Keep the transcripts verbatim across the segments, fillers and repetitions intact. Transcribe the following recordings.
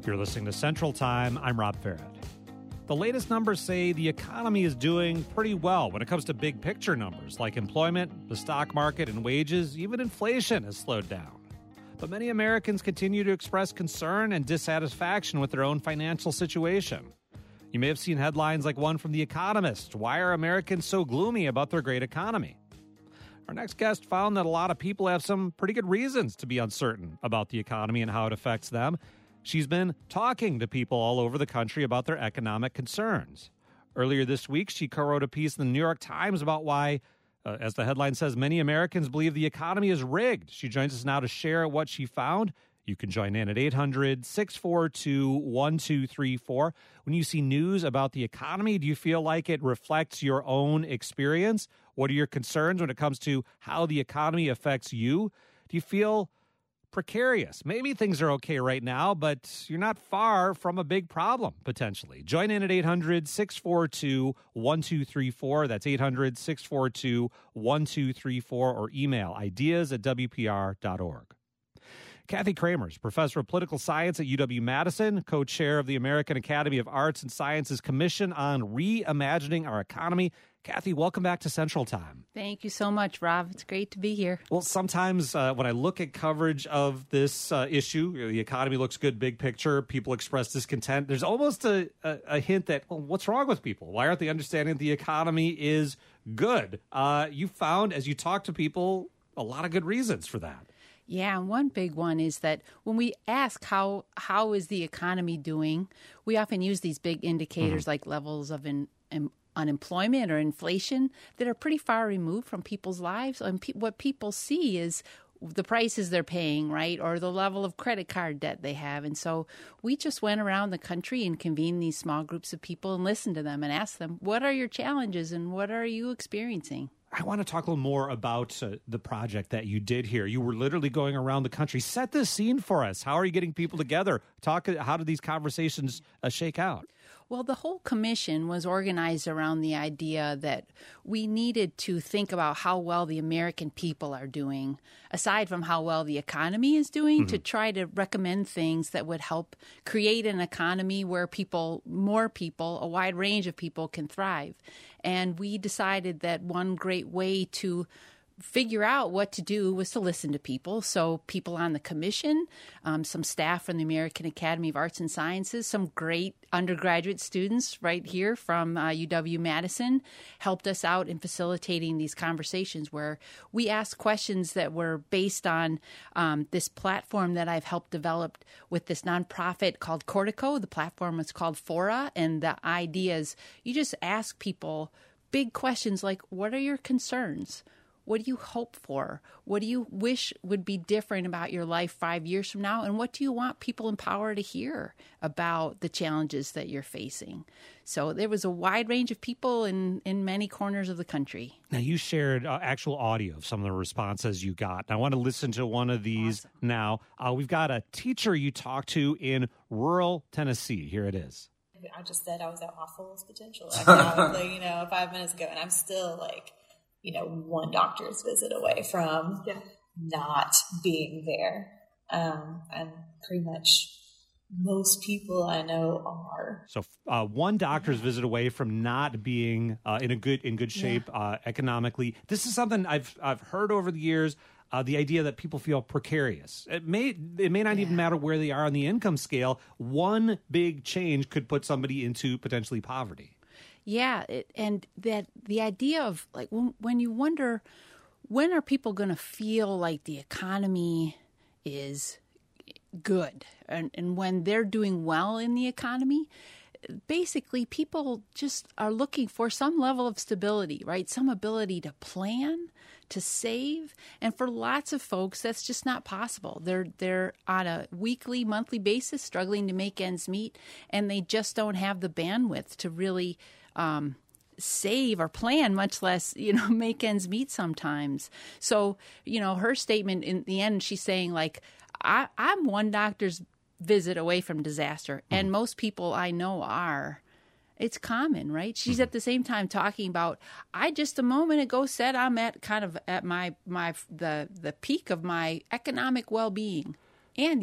You're listening to Central Time. I'm Rob Farrett. The latest numbers say the economy is doing pretty well when it comes to big picture numbers like employment, the stock market, and wages. Even inflation has slowed down. But many Americans continue to express concern and dissatisfaction with their own financial situation. You may have seen headlines like one from The Economist. Why are Americans so gloomy about their great economy? Our next guest found that a lot of people have some pretty good reasons to be uncertain about the economy and how it affects them. She's been talking to people all over the country about their economic concerns. Earlier this week, she co-wrote a piece in the New York Times about why, uh, as the headline says, many Americans believe the economy is rigged. She joins us now to share what she found. You can join in at eight hundred, six four two, one two three four. When you see news about the economy, do you feel like it reflects your own experience? What are your concerns when it comes to how the economy affects you? Do you feel precarious? Maybe things are okay right now, but you're not far from a big problem, potentially. Join in at eight hundred, six four two, one two three four. That's eight hundred, six four two, one two three four, or email ideas at w p r dot org. Kathy Kramers, professor of political science at U W-Madison, co-chair of the American Academy of Arts and Sciences Commission on Reimagining Our Economy. Kathy, welcome back to Central Time. Thank you so much, Rob. It's great to be here. Well, sometimes uh, when I look at coverage of this uh, issue, the economy looks good, big picture, people express discontent. There's almost a, a, a hint that, well, what's wrong with people? Why aren't they understanding the economy is good? Uh, you found, as you talk to people, a lot of good reasons for that. Yeah, and one big one is that when we ask how how is the economy doing, we often use these big indicators mm-hmm. like levels of in, in unemployment or inflation that are pretty far removed from people's lives. And pe- what people see is the prices they're paying, right, or the level of credit card debt they have. And so we just went around the country and convened these small groups of people and listened to them and asked them, what are your challenges and what are you experiencing? I want to talk a little more about uh, the project that you did here. You were literally going around the country. Set the scene for us. How are you getting people together? Talk. How did these conversations uh, shake out? Well, the whole commission was organized around the idea that we needed to think about how well the American people are doing, aside from how well the economy is doing, mm-hmm. to try to recommend things that would help create an economy where people, more people, a wide range of people can thrive. And we decided that one great way to figure out what to do was to listen to people. So people on the commission, um, some staff from the American Academy of Arts and Sciences, some great undergraduate students right here from uh, U W-Madison helped us out in facilitating these conversations where we asked questions that were based on um, this platform that I've helped develop with this nonprofit called Cortico. The platform is called Fora, and the idea is you just ask people big questions like, what are your concerns? What do you hope for? What do you wish would be different about your life five years from now? And what do you want people in power to hear about the challenges that you're facing? So there was a wide range of people in, in many corners of the country. Now, you shared uh, actual audio of some of the responses you got. I want to listen to one of these awesome. now. Uh, we've got a teacher you talked to in rural Tennessee. Here it is. I just said I was at my fullest potential economically, you know, five minutes ago, and I'm still like, you know, one doctor's visit away from yeah. not being there. Um, and pretty much most people I know are. So uh, one doctor's yeah. visit away from not being uh, in a good in good shape yeah. uh, economically. This is something I've I've heard over the years. Uh, the idea that people feel precarious. It may it may not yeah. even matter where they are on the income scale. One big change could put somebody into potentially poverty. Yeah, it, and that the idea of like when, when you wonder, when are people going to feel like the economy is good, and, and when they're doing well in the economy, basically people just are looking for some level of stability, right? Some ability to plan, to save, and for lots of folks, that's just not possible. They're they're on a weekly, monthly basis struggling to make ends meet, and they just don't have the bandwidth to really Um, save or plan, much less, you know, make ends meet sometimes. So, you know, her statement in the end, she's saying like, I, I'm one doctor's visit away from disaster. Mm-hmm. And most people I know are. It's common, right? She's mm-hmm. at the same time talking about, I just a moment ago said I'm at kind of at my, my, the, the peak of my economic well-being. And yet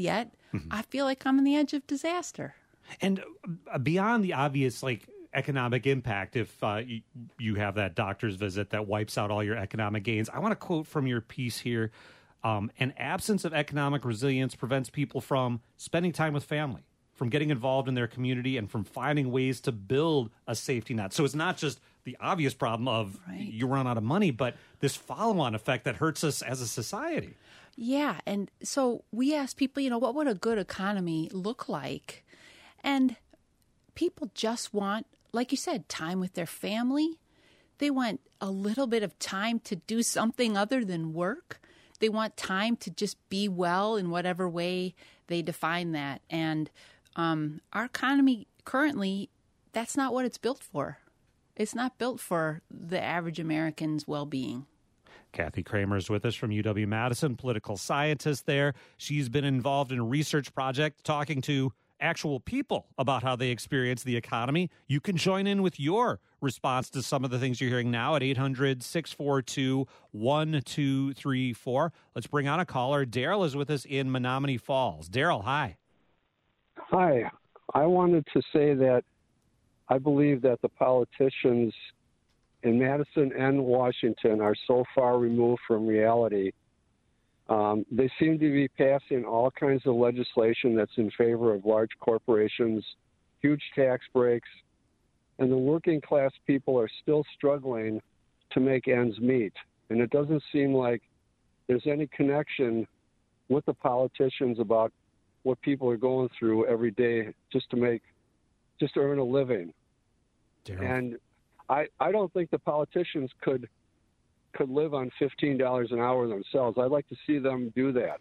mm-hmm. I feel like I'm on the edge of disaster. And uh, beyond the obvious, like, economic impact, if uh, you, you have that doctor's visit that wipes out all your economic gains, I want to quote from your piece here. Um, an absence of economic resilience prevents people from spending time with family, from getting involved in their community, and from finding ways to build a safety net. So it's not just the obvious problem of right. you run out of money, but this follow-on effect that hurts us as a society. Yeah, and so we asked people, you know, what would a good economy look like? And people just want, like you said, time with their family. They want a little bit of time to do something other than work. They want time to just be well in whatever way they define that. And um, our economy currently, that's not what it's built for. It's not built for the average American's well-being. Kathy Kramer is with us from U W-Madison, political scientist there. She's been involved in a research project talking to actual people about how they experience the economy. You can join in with your response to some of the things you're hearing now at eight hundred, six four two, one two three four. Let's bring on a caller. Daryl is with us in Menomonee Falls. Daryl, hi. Hi. I wanted to say that I believe that the politicians in Madison and Washington are so far removed from reality. Um, they seem to be passing all kinds of legislation that's in favor of large corporations, huge tax breaks, and the working class people are still struggling to make ends meet. And it doesn't seem like there's any connection with the politicians about what people are going through every day just to make, just to earn a living. Daryl. And I, I don't think the politicians could could live on fifteen dollars an hour themselves. I'd like to see them do that.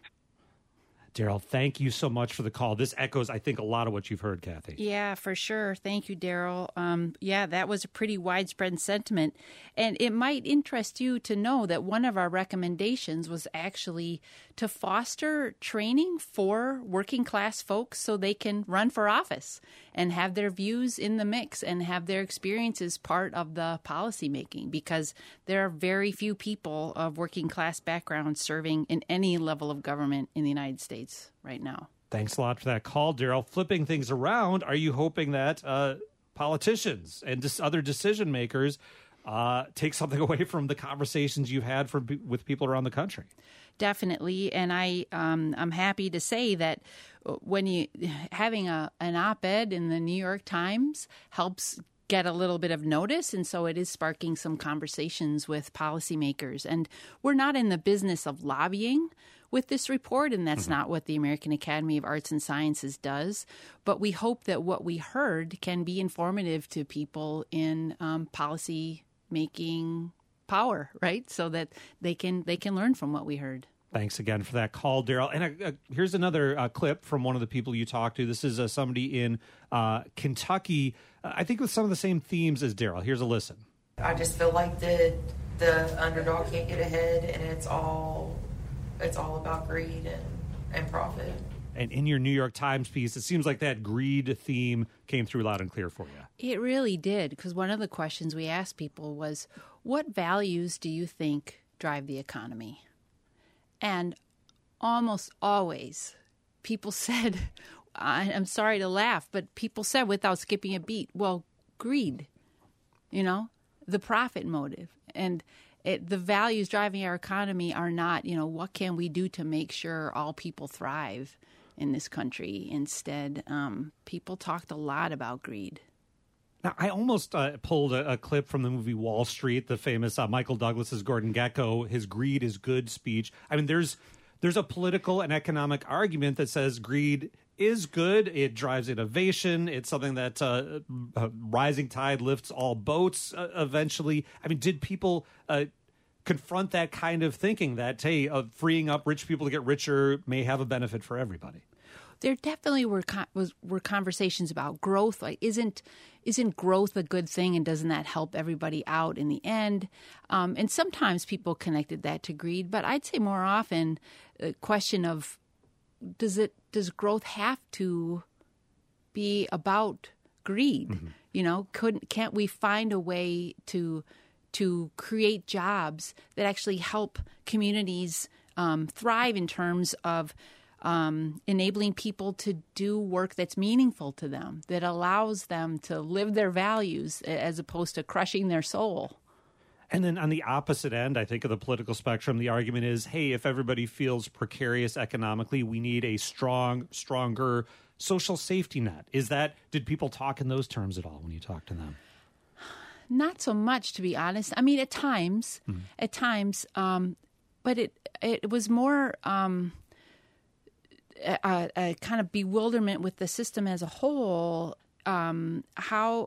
Daryl, thank you so much for the call. This echoes, I think, a lot of what you've heard, Kathy. Yeah, for sure. Thank you, Daryl. Um, yeah, that was a pretty widespread sentiment. And it might interest you to know that one of our recommendations was actually to foster training for working class folks so they can run for office and have their views in the mix and have their experiences part of the policy making, because there are very few people of working class backgrounds serving in any level of government in the United States right now. Thanks a lot for that call, Daryl. Flipping things around, are you hoping that uh, politicians and dis- other decision makers uh, take something away from the conversations you've had for, with people around the country? Definitely, and I um, I'm happy to say that when you having a an op-ed in the New York Times helps get a little bit of notice, and so it is sparking some conversations with policymakers. And we're not in the business of lobbying with this report, and that's mm-hmm. not what the American Academy of Arts and Sciences does. But we hope that what we heard can be informative to people in um, policy making power, right? So that they can they can learn from what we heard. Thanks again for that call, Daryl. And uh, uh, here's another uh, clip from one of the people you talked to. This is uh, somebody in uh, Kentucky, uh, I think with some of the same themes as Daryl. Here's a listen. I just feel like the the underdog can't get ahead, and it's all it's all about greed and, and profit. And in your New York Times piece, it seems like that greed theme came through loud and clear for you. It really did, because one of the questions we asked people was, what values do you think drive the economy? And almost always people said, I'm sorry to laugh, but people said without skipping a beat, well, greed, you know, the profit motive. And it, the values driving our economy are not, you know, what can we do to make sure all people thrive in this country? Instead, um, people talked a lot about greed. Now, I almost uh, pulled a, a clip from the movie Wall Street, the famous uh, Michael Douglas's Gordon Gekko, his greed is good speech. I mean, there's there's a political and economic argument that says greed is good. It drives innovation. It's something that uh, uh, rising tide lifts all boats uh, eventually. I mean, did people uh, confront that kind of thinking that, hey, uh, freeing up rich people to get richer may have a benefit for everybody? There definitely were was were conversations about growth. Like, isn't isn't growth a good thing, and doesn't that help everybody out in the end? Um, and sometimes people connected that to greed, but I'd say more often the question of does it does growth have to be about greed? Mm-hmm. You know, couldn't can't we find a way to to create jobs that actually help communities um, thrive in terms of um, enabling people to do work that's meaningful to them, that allows them to live their values as opposed to crushing their soul. And then on the opposite end, I think, of the political spectrum, the argument is, hey, if everybody feels precarious economically, we need a strong, stronger social safety net. Is that, did people talk in those terms at all when you talk to them? Not so much, to be honest. I mean, at times, mm-hmm. at times, um, but it it was more um, a, a kind of bewilderment with the system as a whole. Um, how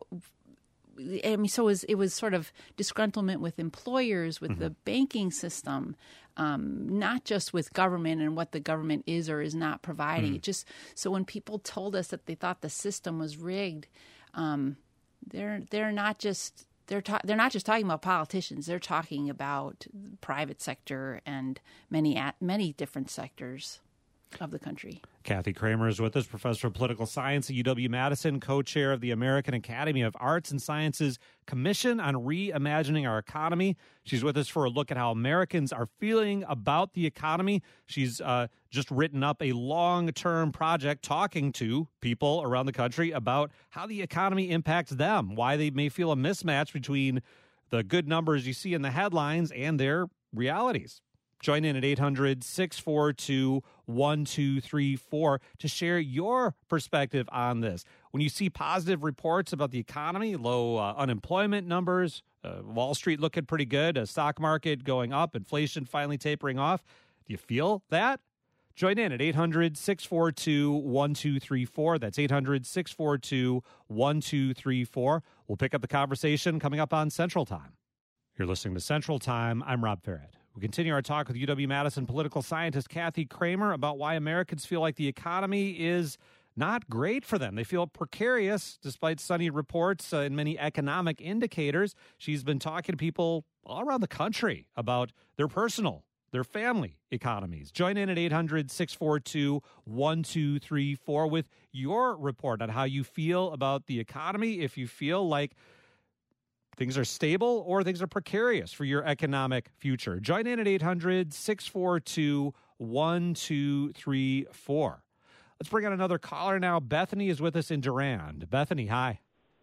I mean, so it was, it was sort of disgruntlement with employers, with mm-hmm. the banking system, um, not just with government and what the government is or is not providing. Mm-hmm. It just so when people told us that they thought the system was rigged, um, they're they're not just they're ta- they're not just talking about politicians. They're talking about the private sector and many at many different sectors of the country. Kathy Kramer is with us, professor of political science at U W-Madison, co-chair of the American Academy of Arts and Sciences Commission on Reimagining Our Economy. She's with us for a look at how Americans are feeling about the economy. She's uh, just written up a long-term project talking to people around the country about how the economy impacts them, why they may feel a mismatch between the good numbers you see in the headlines and their realities. Join in at eight hundred, six four two, one two three four to share your perspective on this. When you see positive reports about the economy, low uh, unemployment numbers, uh, Wall Street looking pretty good, a stock market going up, inflation finally tapering off, do you feel that? Join in at eight hundred, six four two, one two three four. That's eight hundred, six four two, one two three four. We'll pick up the conversation coming up on Central Time. You're listening to Central Time. I'm Rob Farrett. We continue our talk with U W-Madison political scientist Kathy Kramer about why Americans feel like the economy is not great for them. They feel precarious despite sunny reports uh, and many economic indicators. She's been talking to people all around the country about their personal, their family economies. Join in at eight hundred, six four two, one two three four with your report on how you feel about the economy, if you feel like things are stable or things are precarious for your economic future. Join in at eight hundred, six four two, one two three four. Let's bring on another caller now. Bethany is with us in Durand. Bethany, hi.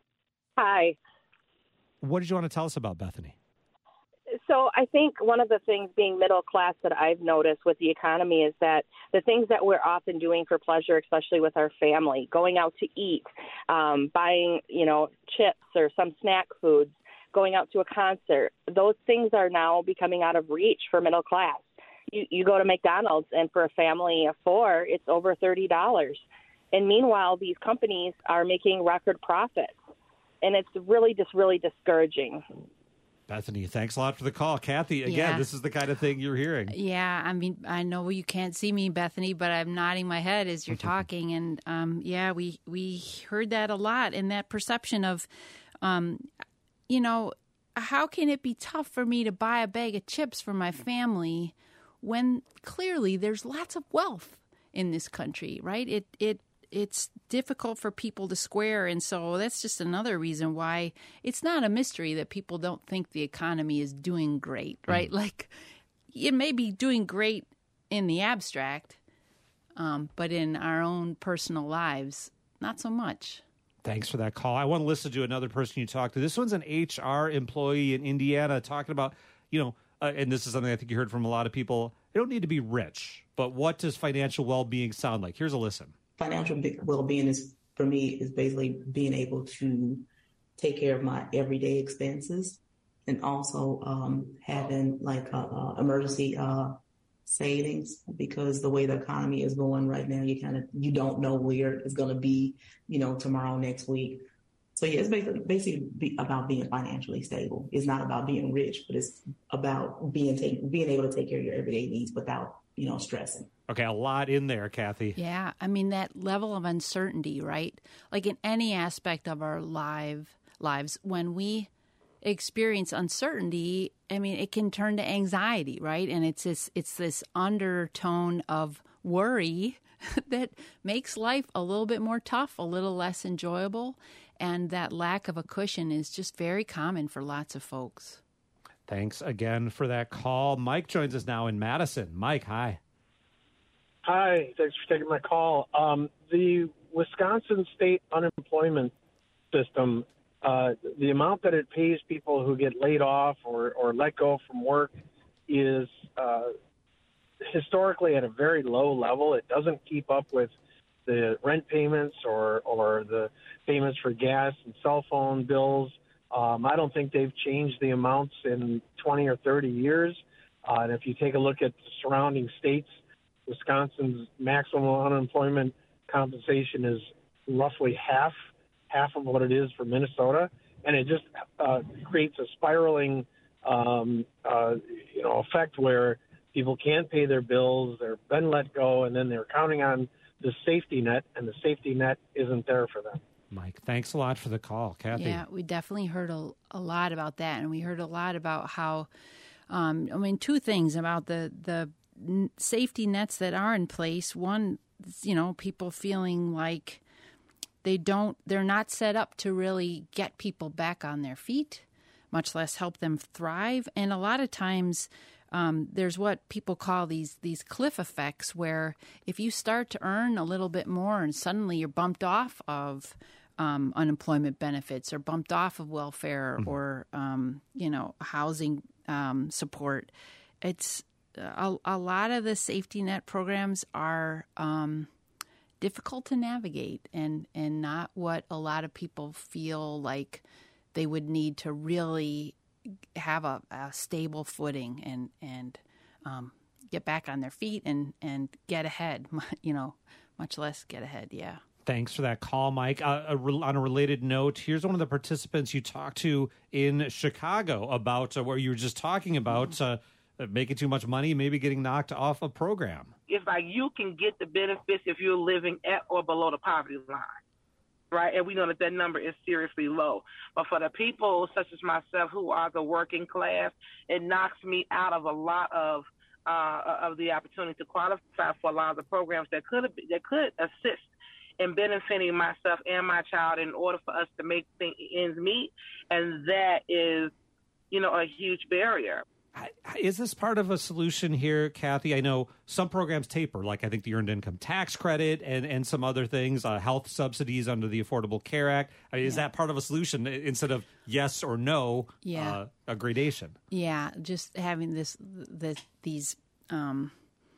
Hi. What did you want to tell us about, Bethany? So I think one of the things being middle class that I've noticed with the economy is that the things that we're often doing for pleasure, especially with our family, going out to eat, um, buying, you know, chips or some snack foods, going out to a concert, those things are now becoming out of reach for middle class. You, you go to McDonald's, and for a family of four, it's over thirty dollars. And meanwhile, these companies are making record profits. And it's really just really discouraging. Bethany, thanks a lot for the call. Kathy, again, yeah. This is the kind of thing you're hearing. Yeah, I mean, I know you can't see me, Bethany, but I'm nodding my head as you're talking. And, um, yeah, we, we heard that a lot, and that perception of, um, you know, how can it be tough for me to buy a bag of chips for my family when clearly there's lots of wealth in this country, right? It it it's difficult for people to square, and so that's just another reason why it's not a mystery that people don't think the economy is doing great, right? Mm-hmm. Like, it may be doing great in the abstract, um, but in our own personal lives, not so much. Thanks for that call. I want to listen to another person you talked to. This one's an H R employee in Indiana talking about, you know, uh, and this is something I think you heard from a lot of people. They don't need to be rich, but what does financial well-being sound like? Here's a listen. Financial well-being is, for me, is basically being able to take care of my everyday expenses and also um, having like a, a emergency uh, savings, because the way the economy is going right now, you kind of, you don't know where it's going to be, you know, tomorrow, next week. So yeah, it's basically, basically be about being financially stable. It's not about being rich, but it's about being take, being able to take care of your everyday needs without, you know, stressing. Okay, a lot in there, Kathy. Yeah, I mean, that level of uncertainty, right? Like in any aspect of our live lives, when we experience uncertainty, I mean, it can turn to anxiety, right? And it's this, it's this undertone of worry that makes life a little bit more tough, a little less enjoyable. And that lack of a cushion is just very common for lots of folks. Thanks again for that call. Mike joins us now in Madison. Mike, hi. Hi, thanks for taking my call. Um, the Wisconsin state unemployment system, uh, the amount that it pays people who get laid off or, or let go from work is uh, historically at a very low level. It doesn't keep up with the rent payments or, or the payments for gas and cell phone bills. Um, I don't think they've changed the amounts in twenty or thirty years. Uh, and if you take a look at the surrounding states, Wisconsin's maximum unemployment compensation is roughly half half of what it is for Minnesota, and it just uh, creates a spiraling, um, uh, you know, effect where people can't pay their bills, they're been let go, and then they're counting on the safety net, and the safety net isn't there for them. Mike, thanks a lot for the call. Kathy? Yeah, we definitely heard a, a lot about that, and we heard a lot about how, um, I mean, two things about the, the safety nets that are in place. One, you know, people feeling like they don't, they're not set up to really get people back on their feet, much less help them thrive. And a lot of times um, there's what people call these these cliff effects, where if you start to earn a little bit more and suddenly you're bumped off of um, unemployment benefits or bumped off of welfare mm-hmm. or, um, you know, housing um, support, it's a, a lot of the safety net programs are um, difficult to navigate and, and not what a lot of people feel like they would need to really have a, a stable footing and, and um, get back on their feet and, and get ahead, you know, much less get ahead. Yeah. Thanks for that call, Mike. Uh, a re- on a related note, here's one of the participants you talked to in Chicago about uh, where you were just talking about uh, making too much money, maybe getting knocked off a program. It's like you can get the benefits if you're living at or below the poverty line, right? And we know that that number is seriously low. But for the people such as myself who are the working class, it knocks me out of a lot of uh, of the opportunity to qualify for a lot of the programs that could that could assist in benefiting myself and my child in order for us to make things ends meet. And that is, you know, a huge barrier. Is this part of a solution here, Kathy? I know some programs taper, like I think the Earned Income Tax Credit and, and some other things, uh, health subsidies under the Affordable Care Act. I mean, is yeah. that part of a solution instead of yes or no, yeah. uh, a gradation? Yeah, just having this, this these, um,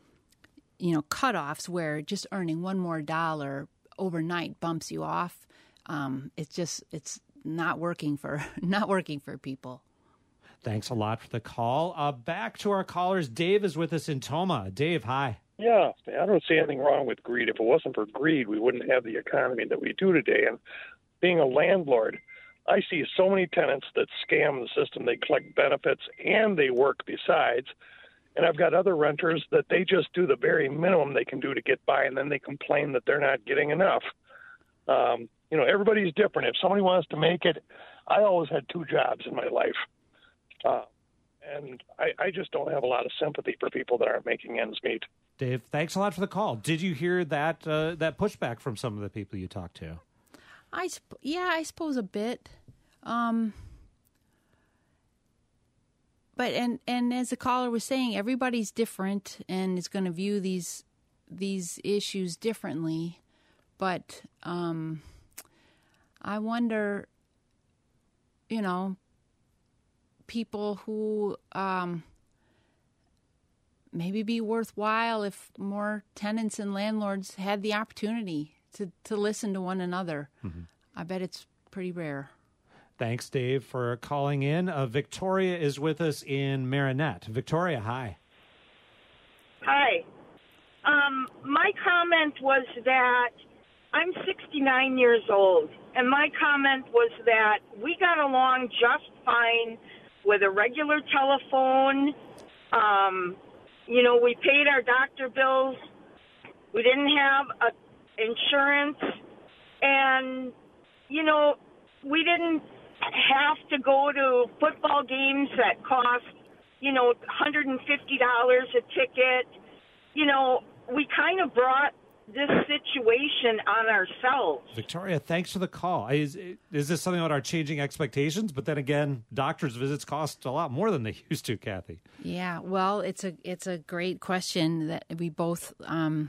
you know, cutoffs where just earning one more dollar overnight bumps you off. Um, it's just it's not working for not working for people. Thanks a lot for the call. Uh, back to our callers. Dave is with us in Toma. Dave, hi. Yeah, I don't see anything wrong with greed. If it wasn't for greed, we wouldn't have the economy that we do today. And being a landlord, I see so many tenants that scam the system. They collect benefits and they work besides. And I've got other renters that they just do the very minimum they can do to get by, and then they complain that they're not getting enough. Um, you know, everybody's different. If somebody wants to make it, I always had two jobs in my life. Uh, and I, I just don't have a lot of sympathy for people that aren't making ends meet. Dave, thanks a lot for the call. Did you hear that uh, that pushback from some of the people you talked to? I sp- yeah, I suppose a bit. Um, but and and as the caller was saying, everybody's different and is going to view these these issues differently. But um, I wonder, you know, people who um, maybe be worthwhile if more tenants and landlords had the opportunity to, to listen to one another. Mm-hmm. I bet it's pretty rare. Thanks, Dave, for calling in. Uh, Victoria is with us in Marinette. Victoria, hi. Hi. Um, my comment was that I'm sixty-nine years old, and my comment was that we got along just fine with a regular telephone. Um, you know, we paid our doctor bills. We didn't have a insurance. And, you know, we didn't have to go to football games that cost, you know, one hundred fifty dollars a ticket. You know, we kind of brought this situation on ourselves. Victoria, thanks for the call. Is is this something about our changing expectations? But then again, doctors' visits cost a lot more than they used to, Kathy. Yeah, well, it's a it's a great question that we both um,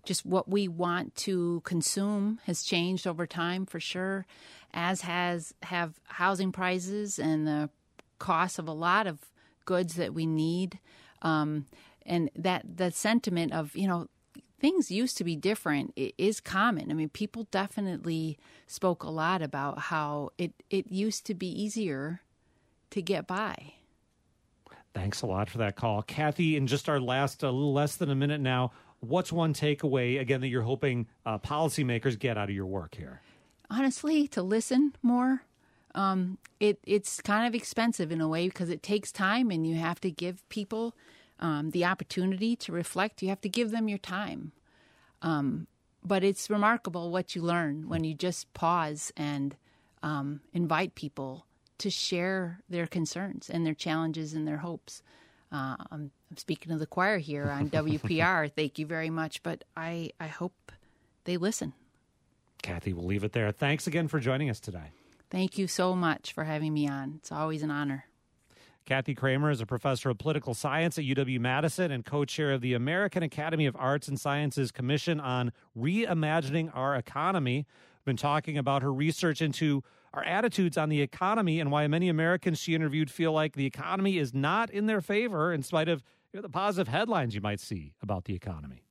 just what we want to consume has changed over time for sure, as has have housing prices and the cost of a lot of goods that we need. Um, and that, that sentiment of, you know, things used to be different is common. I mean, people definitely spoke a lot about how it, it used to be easier to get by. Thanks a lot for that call. Kathy, in just our last, a little less than a minute now, what's one takeaway, again, that you're hoping uh, policymakers get out of your work here? Honestly, to listen more. Um, it, it's kind of expensive in a way because it takes time and you have to give people um, the opportunity to reflect. You have to give them your time. Um, but it's remarkable what you learn when you just pause and um, invite people to share their concerns and their challenges and their hopes. Uh, I'm, I'm speaking to the choir here on W P R. Thank you very much. But I, I hope they listen. Kathy, we'll leave it there. Thanks again for joining us today. Thank you so much for having me on. It's always an honor. Kathy Kramer is a professor of political science at U W-Madison and co-chair of the American Academy of Arts and Sciences Commission on Reimagining Our Economy. We've been talking about her research into our attitudes on the economy and why many Americans she interviewed feel like the economy is not in their favor in spite of, you know, the positive headlines you might see about the economy.